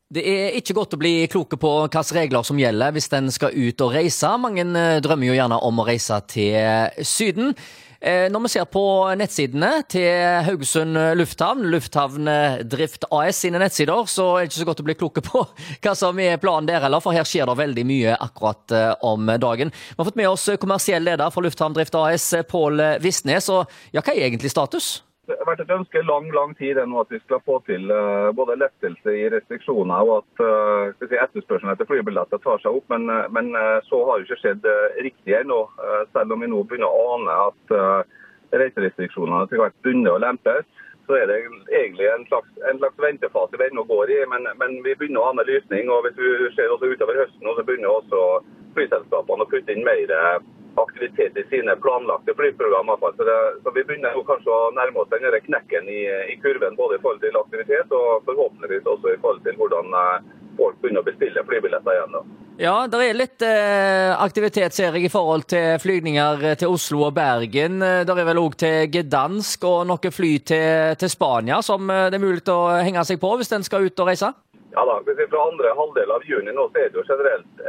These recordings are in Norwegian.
Det ikke godt å bli kloke på hvilke regler som gjelder hvis den skal ut og reise. Mange drømmer jo gjerne om å reise til Syden. Når vi ser på nettsidene til Haugesund Lufthavn, Lufthavn Drift AS sine nettsider, så det ikke så godt å bli kloke på hva som planen der, for her skjer det veldig mye akkurat om dagen. Vi har fått med oss kommersiell leder for Lufthavn Drift AS, Pål Visnes, og ja, hva egentlig status? Det har vært et ønske lang tid nå at vi skal få til både lettelse i restriksjoner og at etterspørselen etter flybilletter tar seg opp, men så har det ikke skjedd riktig ennå, selv om vi nå begynner å ane at reiserestriksjonene til hvert begynner å lempes. Så det egentlig en slags ventefase vi ennå går i, men vi begynner å ane lysning, og hvis vi ser også utover høsten, så begynner også flyselskapene å putte inn mer aktivitet i sine planlagte flyprogram. Så vi begynner jo kanskje å nærme oss denne knekken i kurven, både i forhold til aktivitet og forhåpentligvis også i forhold til hvordan folk begynner å bestille flybilletter igjen. Ja, det litt aktivitet, ser jeg, i forhold til flygninger til Oslo og Bergen. Det vel også til Gdansk og noen fly til Spania som det mulig å henge seg på hvis den skal ut og reise? Ja da, fra andre halvdel av juni nå så det jo generelt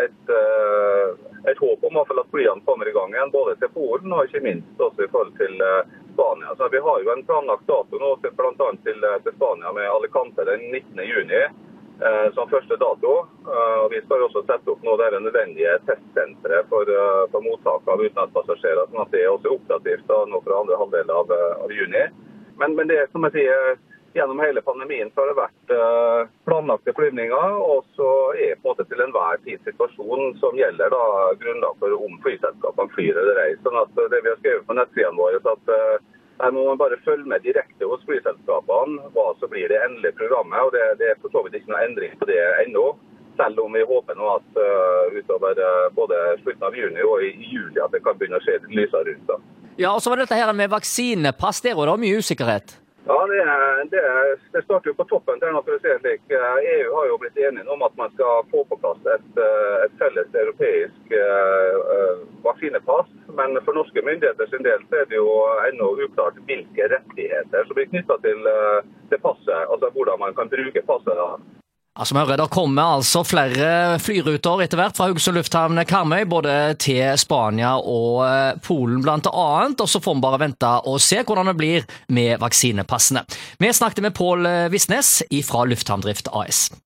et håp om at flyene kommer i gang igjen, både til Polen og ikke minst også i forhold til Spania. Så vi har jo en planlagt dato nå, blant annet til Spania med Alicante den 19. juni som første dato. Og vi skal jo også sette opp nå det nødvendige testsenteret for mottak av utenlandspassasjerer, sånn at det også operativt da, nå fra andre halvdel av juni. Men det som jeg sier, gjennom hele pandemien så har det vært planlagte flyvninger, og så på en måte til enhver tid situasjonen som gjelder da, grunnlag for om flyselskapene flyr eller reis. Sånn at det vi har skrevet på nettsiden vår, at her må man bare følge med direkte hos flyselskapene, hva så blir det endelige programmet, og det for så vidt ikke noe endring på det ennå, selv om vi håper nå at utover både slutten av juni og i juli at det kan begynne å skje lysere rundt. Da. Ja, og så var dette her med vaksinepass, der og det mye usikkerhet. Ja, det starter jo på toppen til for å si det slik. EU har jo blitt enige om at man skal få på plass et felles europeisk vaksinepass, men for norske myndigheter sin del så det jo ennå uklart hvilke rettigheter som blir knyttet til passet, altså hvordan man kan bruke passet da. Altså, vi hører, det kommer altså flere flyruter etter hvert fra Haugesund Lufthavn Karmøy, både til Spania og Polen blant annet, og så får vi bare vente og se hvordan det blir med vaksinepassene. Vi snakket med Pål Visnes fra Lufthavn Drift AS.